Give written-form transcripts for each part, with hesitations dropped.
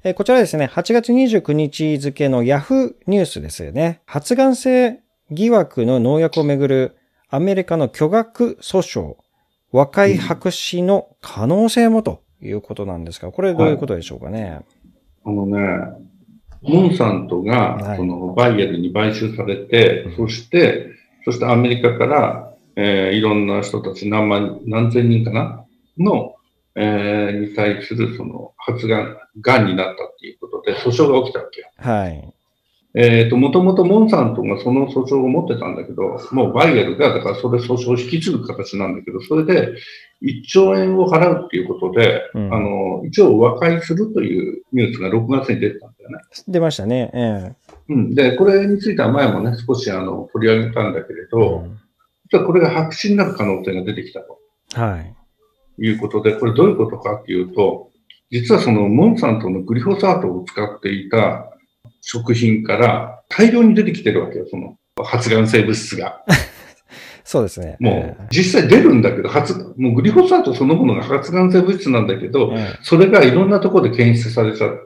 こちらですね、8月29日付のヤフーニュースですよね。発がん性疑惑の農薬をめぐるアメリカの巨額訴訟、和解白紙の可能性もということなんですが、これどういうことでしょうかね。 モンサントが、そのバイエルに買収されて、そしてアメリカから、いろんな人たち何千人かなの、に対するそのがんになったっていうことで訴訟が起きたわけよ。 はい。 もともとモンサントがその訴訟を持ってたんだけど、もうバイエルが、だからそれ訴訟を引き継ぐ形なんだけど、それで1兆円を払うっていうことで、一応和解するというニュースが6月に出てたんだよね。 出ましたね。 で、これについては前もね、少し取り上げたんだけれど、実はこれが白紙になる可能性が出てきたと。 はい。 いうことで、これどういうことかっていうと、実はそのモンサントのグリホサートを使っていた食品から大量に出てきてるわけよ、その発がん性物質が。 そうですね。 もう実際出るんだけど、もうグリホサートそのものが発がん性物質なんだけど、それがいろんなところで検出されちゃって、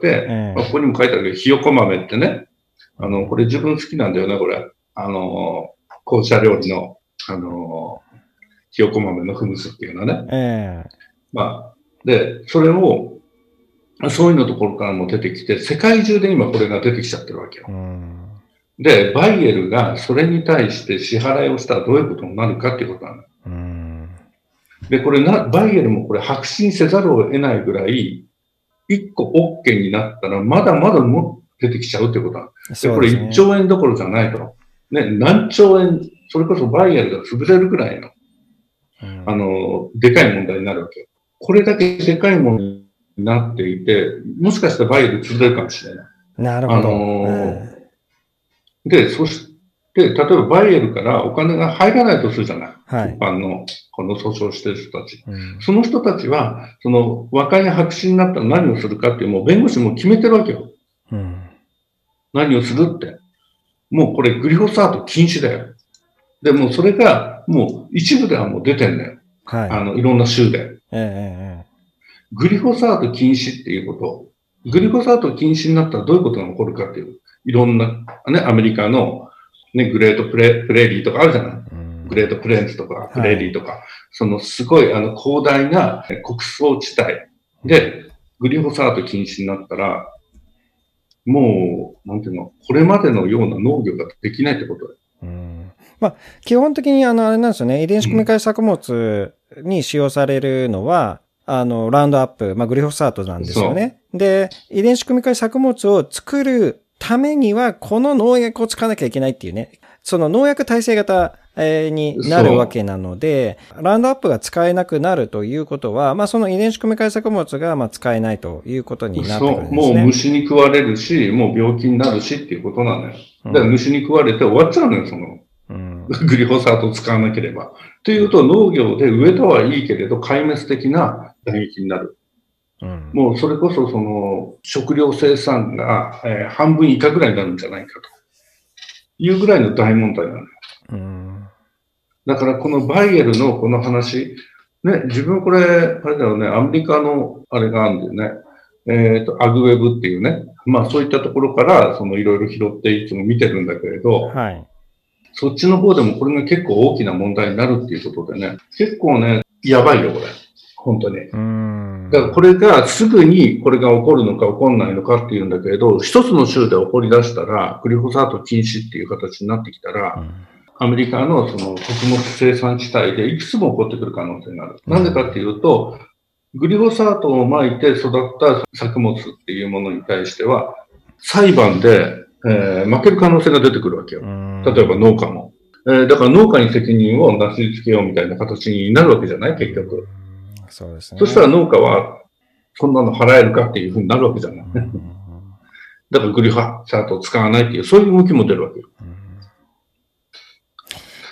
ここにも書いてあるけど、ひよこ豆ってね、これ自分好きなんだよね、これ。紅茶料理の、ひよこ豆のフムスっていうのはね。で、それを、そういうのところからも出てきて、世界中で今これが出てきちゃってるわけよ。で、バイエルがそれに対して支払いをしたらどういうことになるかっていうことなの。で、これバイエルもこれ白紙にせざるを得ないぐらい、1個 OK になったらまだまだも出てきちゃうってことなの。で、これ1兆円どころじゃないと。ね、何兆円、それこそバイエルが潰れるぐらいの、でかい問題になるわけよ。これだけでかいものになっていて、もしかしたらバイエル潰れるかもしれない。 なるほど。 で、そして、例えばバイエルからお金が入らないとするじゃない。一般の、この訴訟してる人たち。その人たちは、その和解が白紙になったら何をするかっていう、もう弁護士も決めてるわけよ。何をするって。もうこれグリホサート禁止だよ。で、もうそれが、もう一部ではもう出てんだよ。いろんな州で。グリホサート禁止っていうこと。グリホサート禁止になったらどういうことが起こるかっていう。いろんな、ね、アメリカの、ね、グレートプレーリーとかあるじゃない。グレートプレーンズとか、プレーリーとか、そのすごい広大な穀倉地帯で、グリホサート禁止になったら、もう、なんていうの、これまでのような農業ができないってことだよ。 基本的にあれなんですよね、遺伝子組み換え作物に使用されるのは、ラウンドアップ、グリホサートなんですよね。で、遺伝子組み換え作物を作るためには、この農薬を使わなきゃいけないっていうね、その農薬耐性型になるわけなので、ラウンドアップが使えなくなるということは、その遺伝子組み換え作物が使えないということになってくるんですね。 もう虫に食われるし、もう病気になるしっていうことなのよ。だから虫に食われて終わっちゃうのよ、その。グリホサートを使わなければ。というと、農業で植えたはいいけれど、壊滅的な打撃になる。もうそれこそ、その、食料生産が、半分以下ぐらいになるんじゃないかというぐらいの大問題なのよ。だから、このバイエルのこの話、ね、自分これ、あれだよね、アメリカのあれがあるんだよね。アグウェブっていうね、そういったところから、そのいろいろ拾っていつも見てるんだけれど、そっちの方でもこれが結構大きな問題になるっていうことでね、結構ね、やばいよ、これ。本当に。だからこれがすぐにこれが起こるのか起こらないのかっていうんだけれど、一つの州で起こり出したら、グリホサート禁止っていう形になってきたら、アメリカのその穀物生産地帯でいくつも起こってくる可能性がある。なんでかっていうと、グリホサートをまいて育った作物っていうものに対しては、裁判で負ける可能性が出てくるわけよ。例えば農家も。だから農家に責任をなすりつけようみたいな形になるわけじゃない結局。 そうですね。 そしたら農家は、そんなの払えるかっていうふうになるわけじゃない。だからグリホサートを使わないっていう、そういう動きも出るわけよ。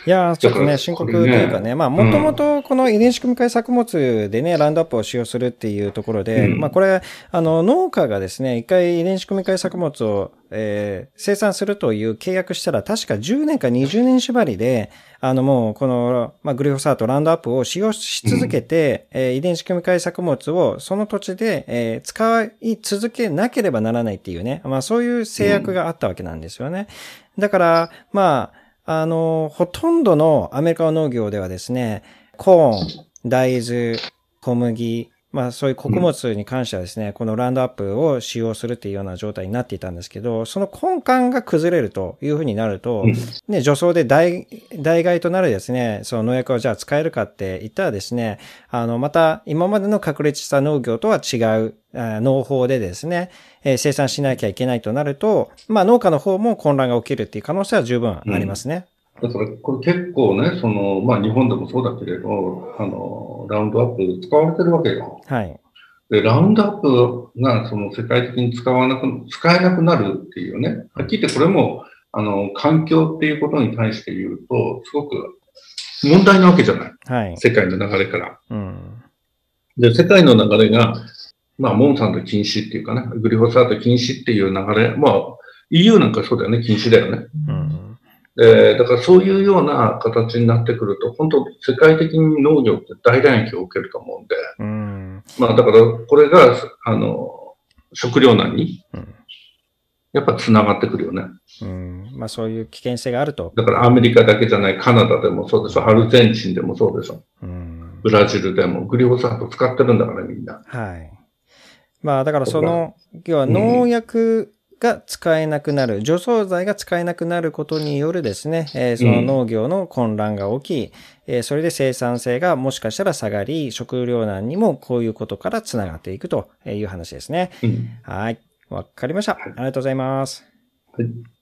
いやー、ちょっとね、深刻というかね、まあ、もともとこの遺伝子組み換え作物でね、ラウンドアップを使用するっていうところで、まあ、これ、農家がですね、一回遺伝子組み換え作物を、生産するという契約したら、確か10年か20年縛りで、もう、この、まあ、グリホサート、ラウンドアップを使用し続けて、遺伝子組み換え作物をその土地で、使い続けなければならないっていうね、まあ、そういう制約があったわけなんですよね。だから、まあ、ほとんどのアメリカの農業ではですね、コーン、大豆、小麦、まあそういう穀物に関してはですね、このラウンドアップを使用するっていうような状態になっていたんですけど、その根幹が崩れるというふうになると、ね、除草で代替となるですね、その農薬をじゃあ使えるかって言ったらですね、また今までの確立した農業とは違う農法でですね、生産しなきゃいけないとなると、まあ農家の方も混乱が起きるっていう可能性は十分ありますね。 だから、これ結構ね、まあ日本でもそうだけれど、ラウンドアップ使われてるわけよ。 はい。 で、ラウンドアップが、世界的に使えなくなるっていうね、はっきり言ってこれも、環境っていうことに対して言うと、すごく問題なわけじゃない。 はい。 世界の流れから。で、世界の流れが、まあ、モンサント禁止っていうかね、グリホサート禁止っていう流れ、まあ、EU なんかそうだよね、禁止だよね。だからそういうような形になってくると、本当世界的に農業って大打撃を受けると思うんで、まあだからこれが、食糧難に、やっぱ繋がってくるよね。 まあそういう危険性があると。 だからアメリカだけじゃない、カナダでもそうでしょ、アルゼンチンでもそうでしょ。ブラジルでもグリホサート使ってるんだからみんな。 はい。まあだから要は農薬が使えなくなる、除草剤が使えなくなることによるですね、その農業の混乱が起き、それで生産性がもしかしたら下がり、食糧難にもこういうことからつながっていくという話ですね。はい。わかりました。ありがとうございます。 はい。